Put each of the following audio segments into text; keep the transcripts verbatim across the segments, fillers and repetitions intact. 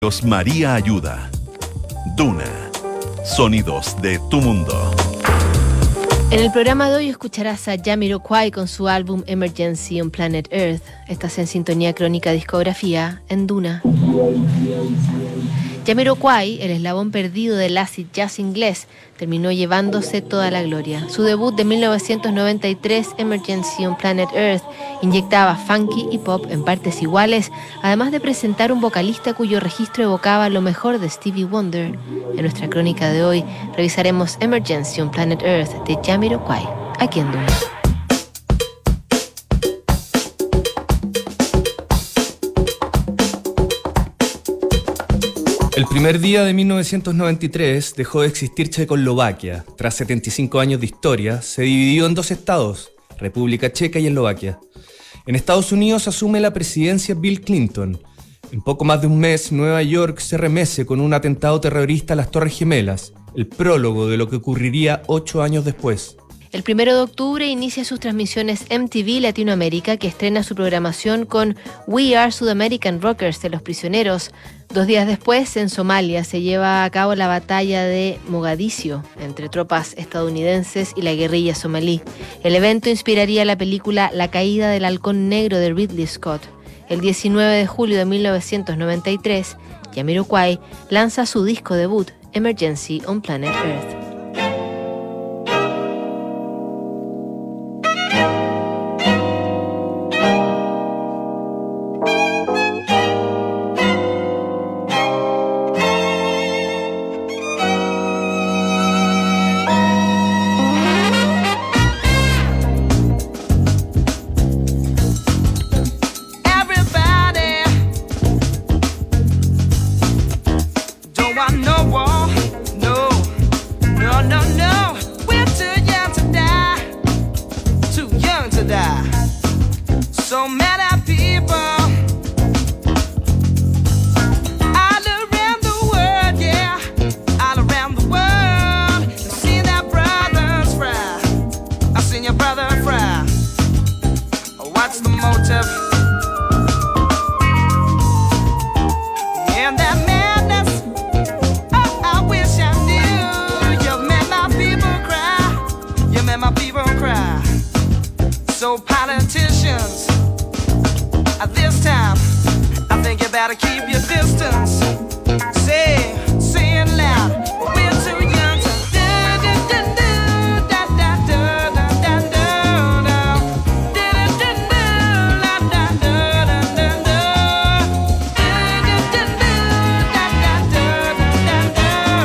María Ayuda. Duna. Sonidos de tu mundo. En el programa de hoy escucharás a Jamiroquai con su álbum Emergency on Planet Earth. Estás en sintonía crónica discografía en Duna. Jamiroquai, el eslabón perdido del acid jazz inglés, terminó llevándose toda la gloria. Su debut de mil novecientos noventa y tres, Emergency on Planet Earth, inyectaba funky y pop en partes iguales, además de presentar un vocalista cuyo registro evocaba lo mejor de Stevie Wonder. En nuestra crónica de hoy revisaremos Emergency on Planet Earth de Jamiroquai, aquí en Duna. El primer día de mil novecientos noventa y tres dejó de existir Checoslovaquia. Tras setenta y cinco años de historia, se dividió en dos estados, República Checa y Eslovaquia. En Estados Unidos asume la presidencia Bill Clinton. En poco más de un mes, Nueva York se remece con un atentado terrorista a las Torres Gemelas, el prólogo de lo que ocurriría ocho años después. El primero de octubre inicia sus transmisiones M T V Latinoamérica, que estrena su programación con We Are Sudamerican Rockers de Los Prisioneros. Dos días después, en Somalia, se lleva a cabo la batalla de Mogadiscio entre tropas estadounidenses y la guerrilla somalí. El evento inspiraría la película La caída del halcón negro de Ridley Scott. El diecinueve de julio de mil novecientos noventa y tres, Jamiroquai lanza su disco debut, Emergency on Planet Earth. So politicians, at this time, I think you better keep your distance. Say, say it loud, we're too young to do, do, do, do, da, da, do, da, da, do, do, do, do, do, da, da, do, da, da, do, do, do, do, da, da, do, da, da, do, do, do, do, do,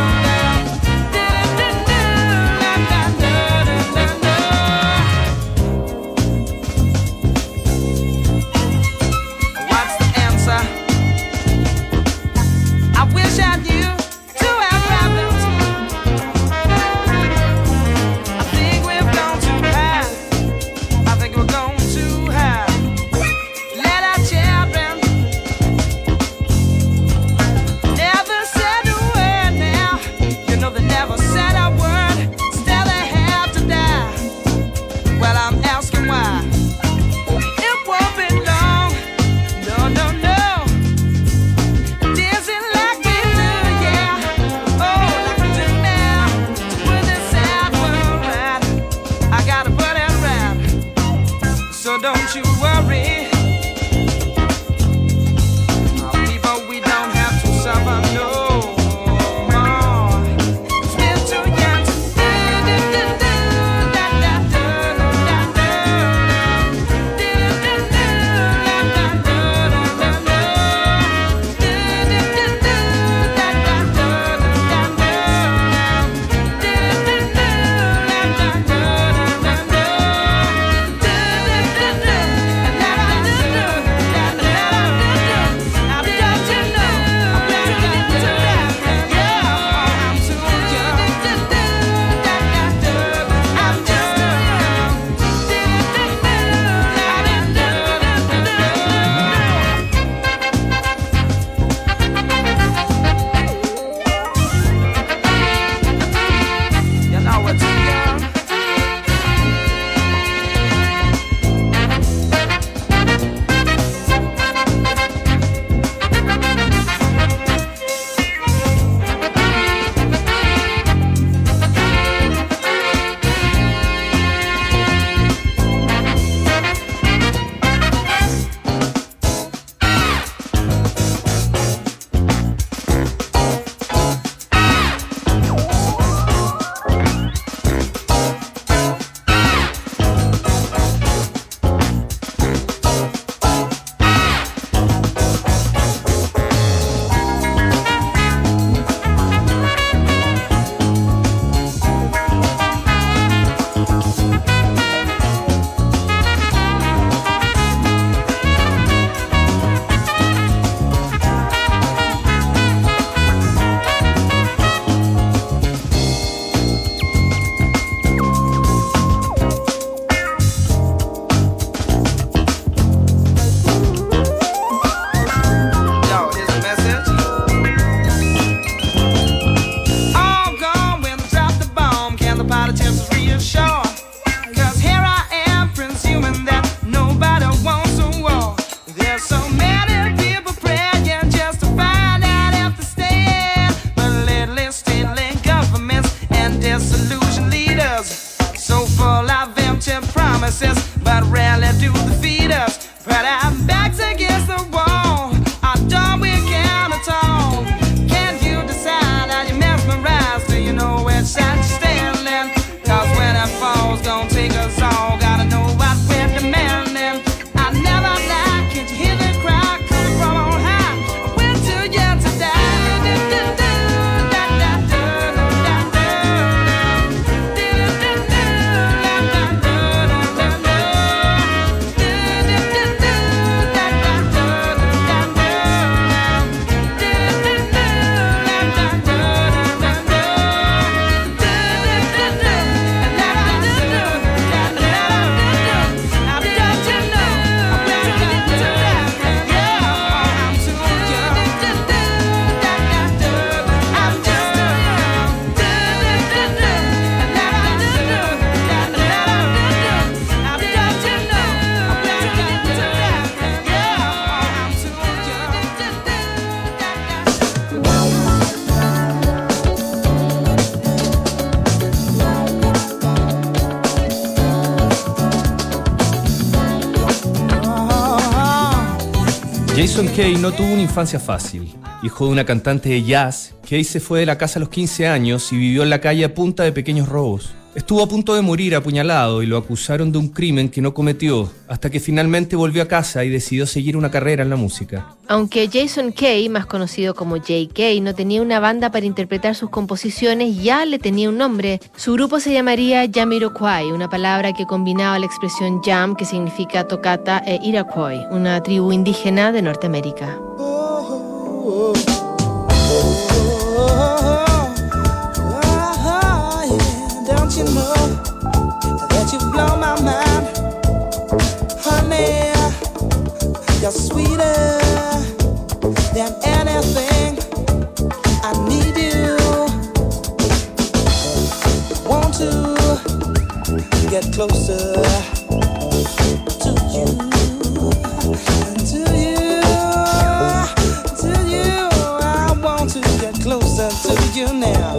da, da, do, da, da, do. Jason Kay no tuvo una infancia fácil. Hijo de una cantante de jazz, Kay se fue de la casa a los quince años y vivió en la calle a punta de pequeños robos. Estuvo a punto de morir apuñalado y lo acusaron de un crimen que no cometió, hasta que finalmente volvió a casa y decidió seguir una carrera en la música. Aunque Jason Kay, más conocido como J K, no tenía una banda para interpretar sus composiciones, ya le tenía un nombre. Su grupo se llamaría Jamiroquai, una palabra que combinaba la expresión jam, que significa tocata, e Iroquois, una tribu indígena de Norteamérica. Don't you know that you blow my mind, honey? You're sweeter than anything. I need you. Want to get closer to you, to you, to you. I want to get closer to you now.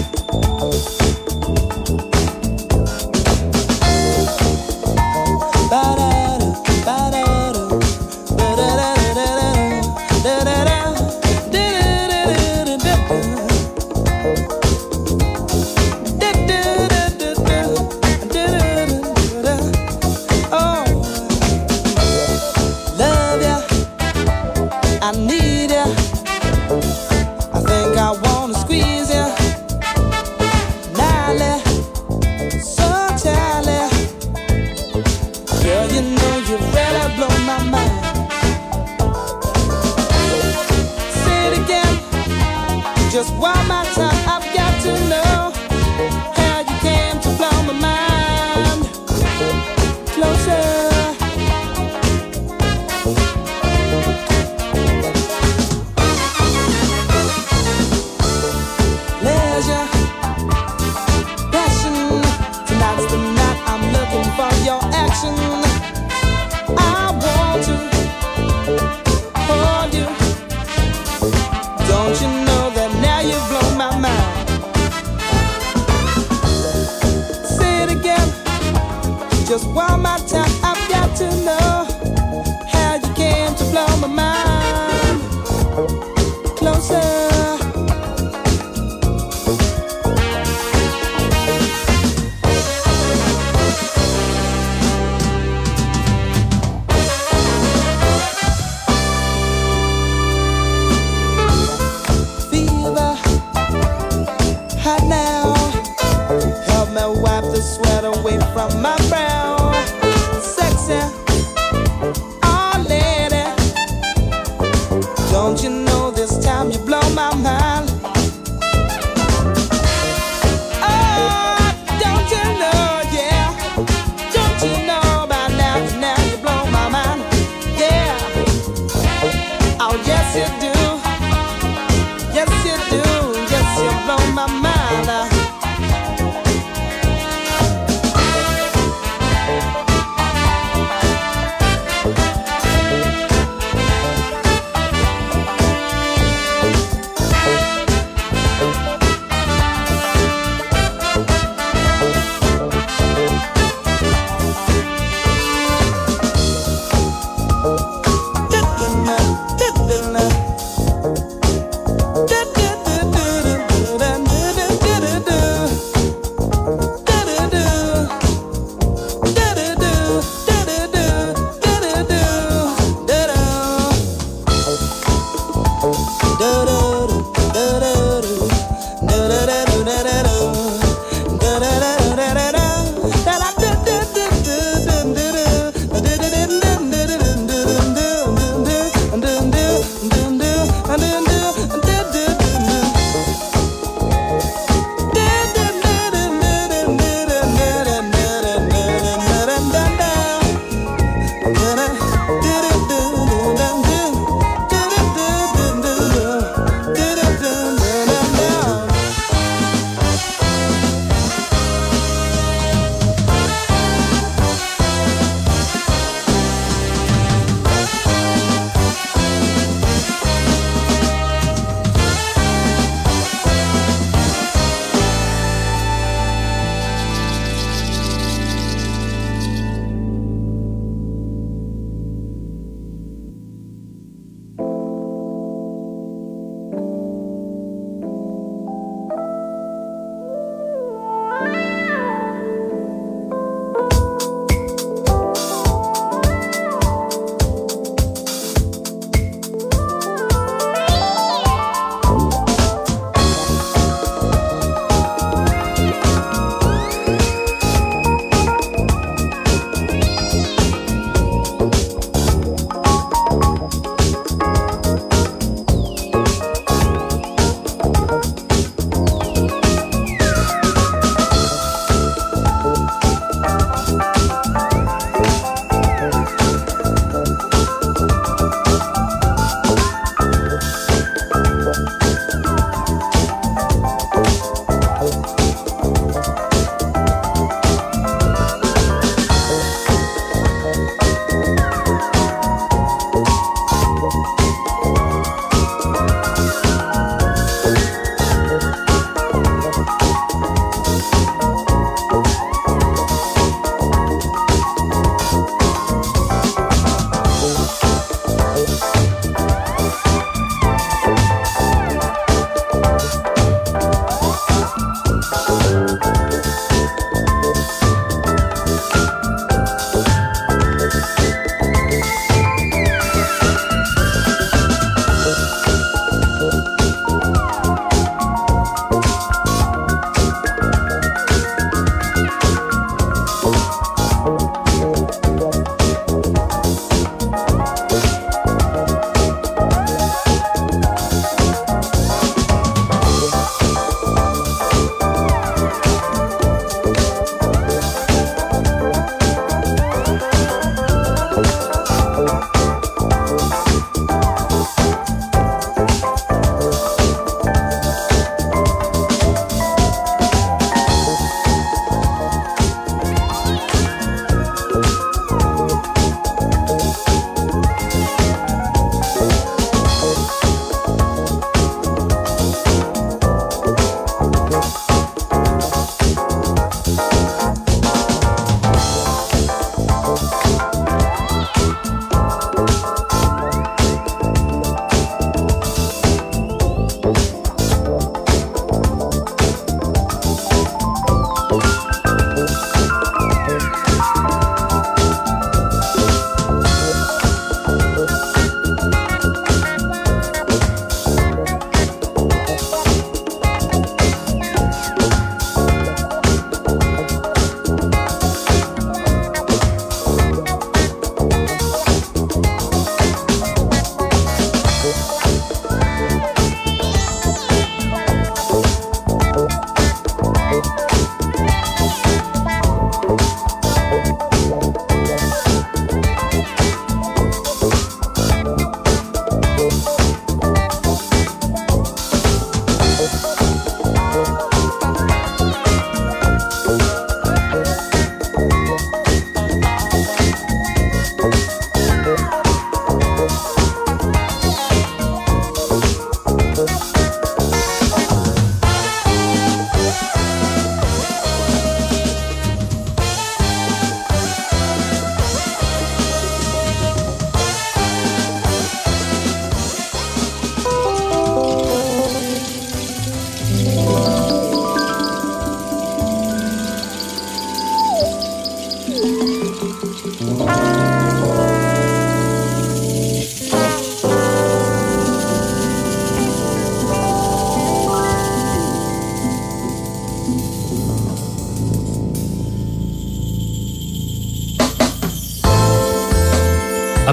Just one more time, I've got to know how you came to blow my mind closer. Leisure, passion, tonight's the night I'm looking for your action. I want to hold you. Don't you know that now you blow my mind? Say it again, just one more time. I've got to know how you came to blow my mind closer. Hot now, help me wipe the sweat away from my brow.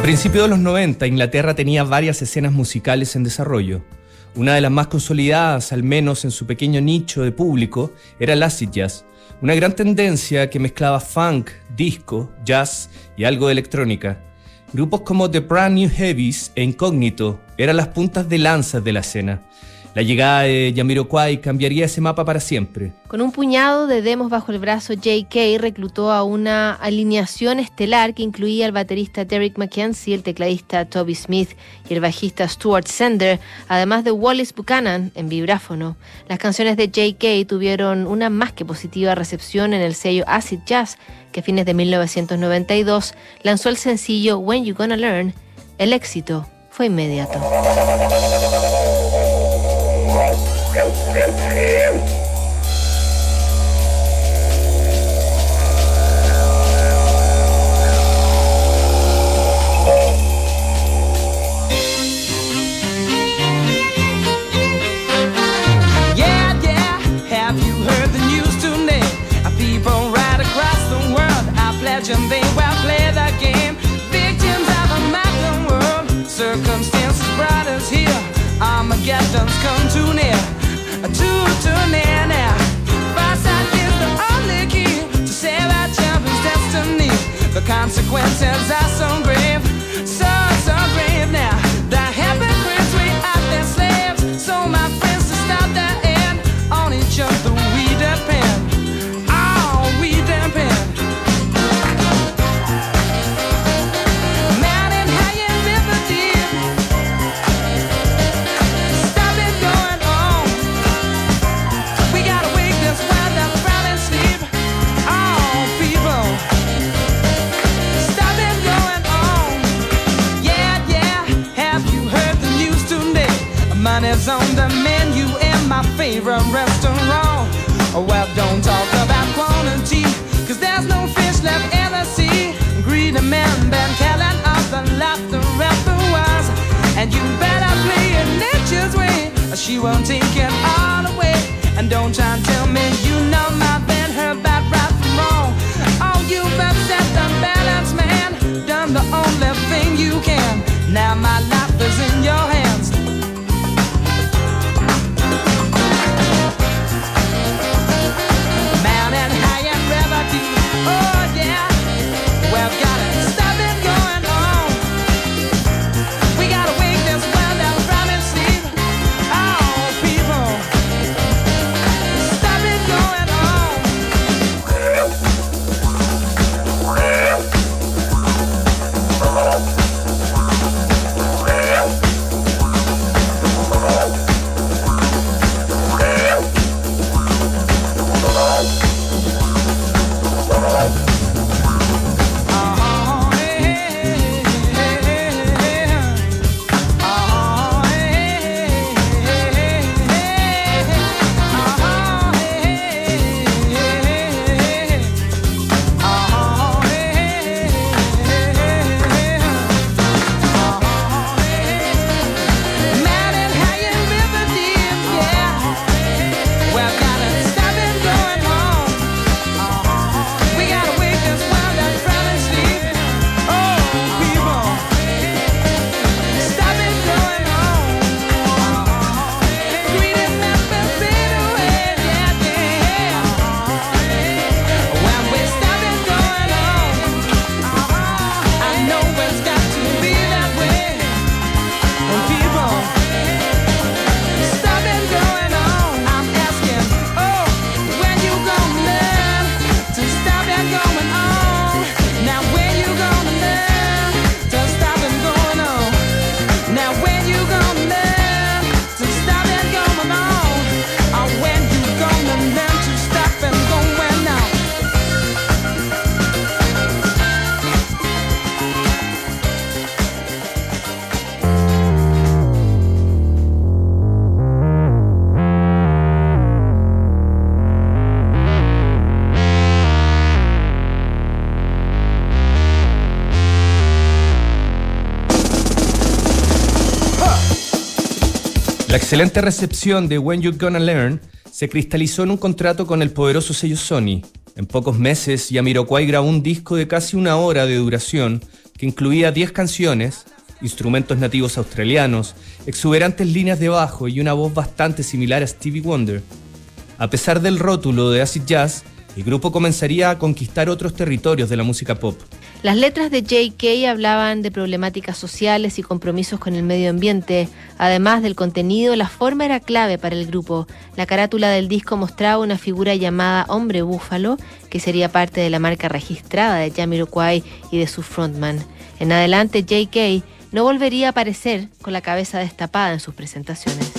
principios de los noventa, Inglaterra tenía varias escenas musicales en desarrollo. Una de las más consolidadas, al menos en su pequeño nicho de público, era el acid jazz, una gran tendencia que mezclaba funk, disco, jazz y algo de electrónica. Grupos como The Brand New Heavies e Incognito eran las puntas de lanza de la escena. La llegada de Jamiroquai cambiaría ese mapa para siempre. Con un puñado de demos bajo el brazo, J K reclutó a una alineación estelar que incluía al baterista Derek McKenzie, el tecladista Toby Smith y el bajista Stuart Sender, además de Wallace Buchanan en vibráfono. Las canciones de J K tuvieron una más que positiva recepción en el sello Acid Jazz, que a fines de mil novecientos noventa y dos lanzó el sencillo When You Gonna Learn. El éxito fue inmediato. And they will play the game. Victims of a modern world. Circumstances brought us here. Armageddon's come too near. Too, too near now. Foresight is the only key to save our champion's destiny. The consequences are so grave. So, so grave now. The hypocrites, we are their slaves. So my friends, to stop the end. On each other we depend. Oh, we depend. Money's on the menu in my favorite restaurant. Well, don't talk about quantity, cause there's no fish left in the sea. Greedy men been killing off the lot the rest was. And you better play it nature's way, or she won't take it all away. And don't try and tell me you know my been her bad right from wrong. Oh, you've upset the balance, man. Done the only thing you can. Now my life is in your hands. Oh yeah, well gotta stop it going on. We gotta wake this world up from its sleep. Oh people, stop it going on. La excelente recepción de When You Gonna Learn se cristalizó en un contrato con el poderoso sello Sony. En pocos meses, Jamiroquai grabó un disco de casi una hora de duración, que incluía diez canciones, instrumentos nativos australianos, exuberantes líneas de bajo y una voz bastante similar a Stevie Wonder. A pesar del rótulo de acid jazz, el grupo comenzaría a conquistar otros territorios de la música pop. Las letras de J K hablaban de problemáticas sociales y compromisos con el medio ambiente. Además del contenido, la forma era clave para el grupo. La carátula del disco mostraba una figura llamada Hombre Búfalo, que sería parte de la marca registrada de Jamiroquai y de su frontman. En adelante, J K no volvería a aparecer con la cabeza destapada en sus presentaciones.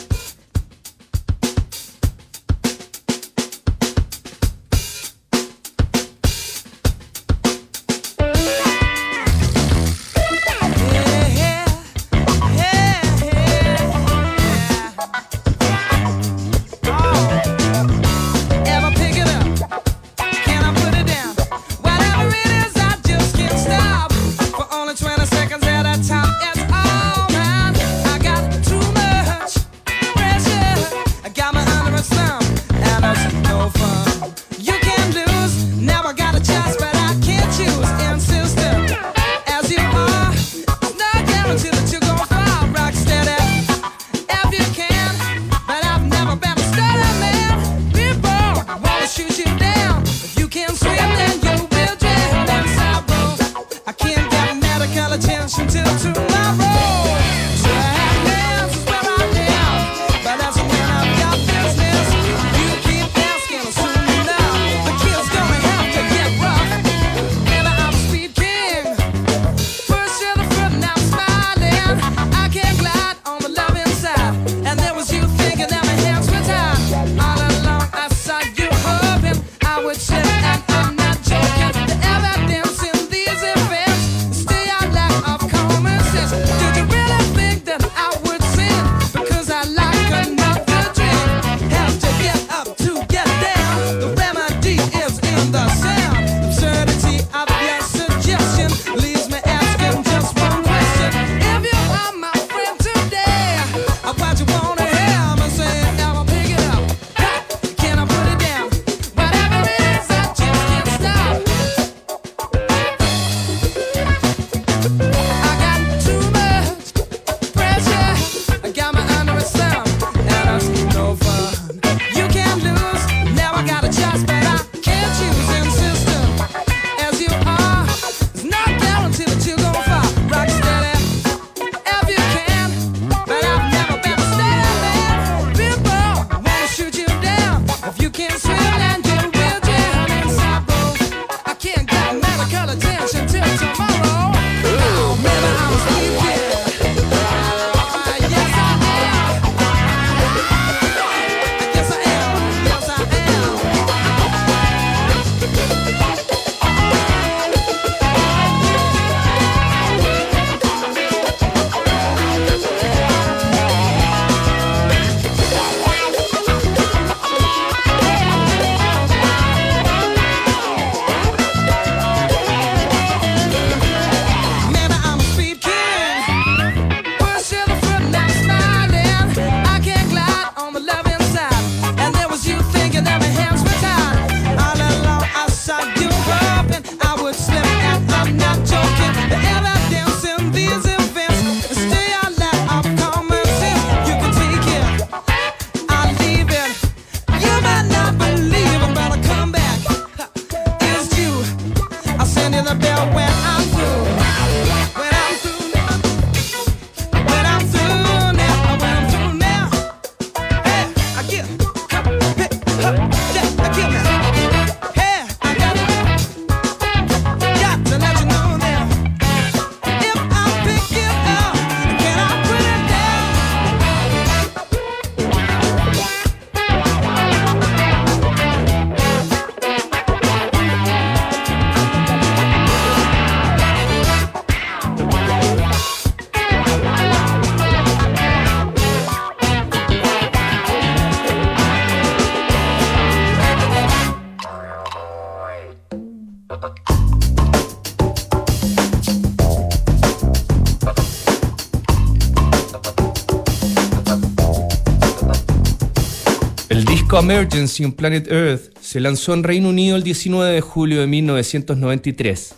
El disco Emergency on Planet Earth se lanzó en Reino Unido el diecinueve de julio de mil novecientos noventa y tres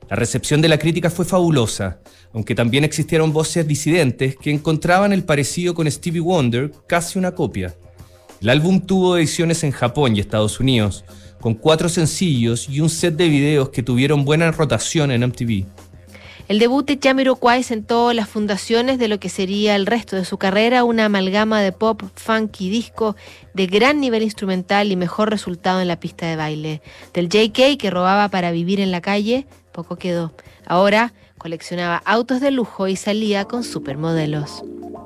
La recepción de la crítica fue fabulosa, aunque también existieron voces disidentes que encontraban el parecido con Stevie Wonder casi una copia. El álbum tuvo ediciones en Japón y Estados Unidos, con cuatro sencillos y un set de videos que tuvieron buena rotación en M T V. El debut de Jamiroquai sentó las fundaciones de lo que sería el resto de su carrera, una amalgama de pop, funk y disco de gran nivel instrumental y mejor resultado en la pista de baile. Del J K que robaba para vivir en la calle, poco quedó. Ahora coleccionaba autos de lujo y salía con supermodelos.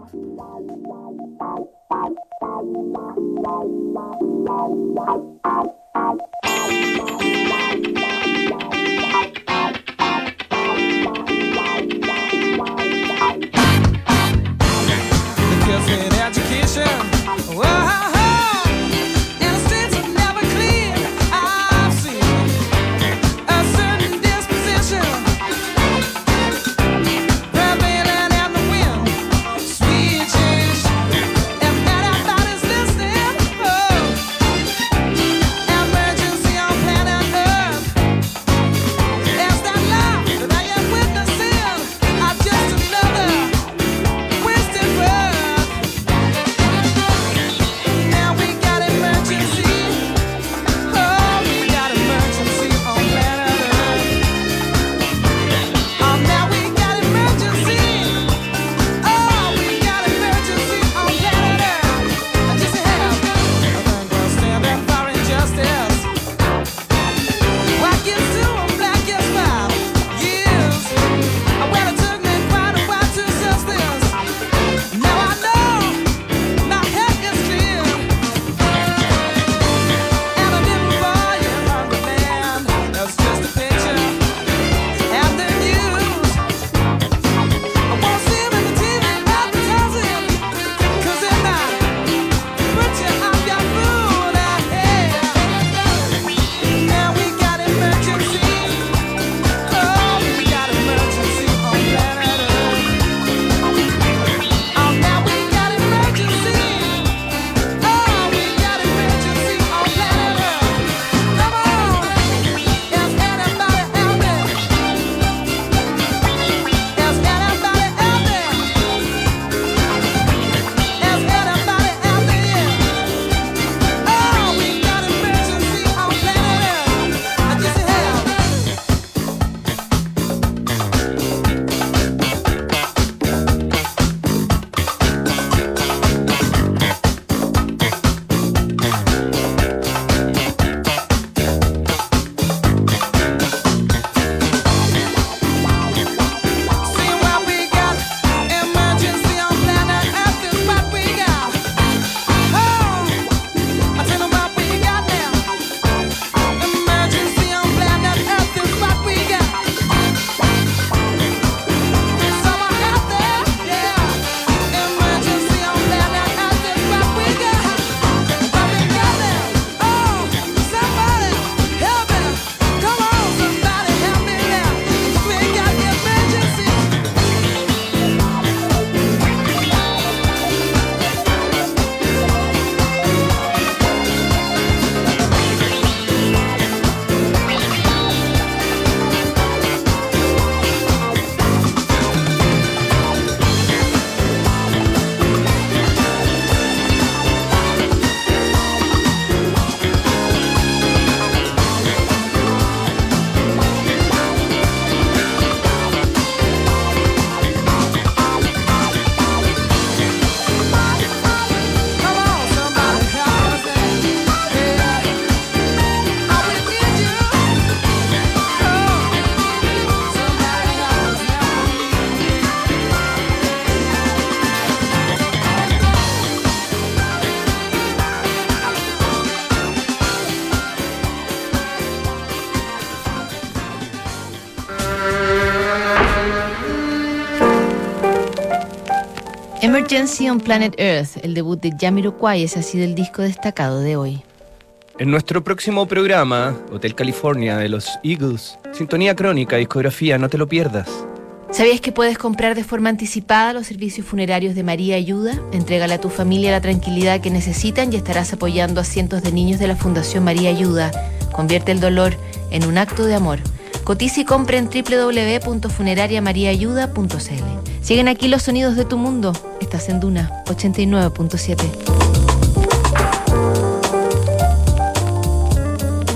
Emergency on Planet Earth, el debut de Jamiroquai, es así del disco destacado de hoy. En nuestro próximo programa, Hotel California de los Eagles, sintonía crónica, discografía, no te lo pierdas. ¿Sabías que puedes comprar de forma anticipada los servicios funerarios de María Ayuda? Entrégale a tu familia la tranquilidad que necesitan y estarás apoyando a cientos de niños de la Fundación María Ayuda. Convierte el dolor en un acto de amor. Cotiza y compra en doble u doble u doble u punto funeraria maría ayuda punto c l. Siguen aquí los sonidos de tu mundo. Estás en Duna ochenta y nueve punto siete.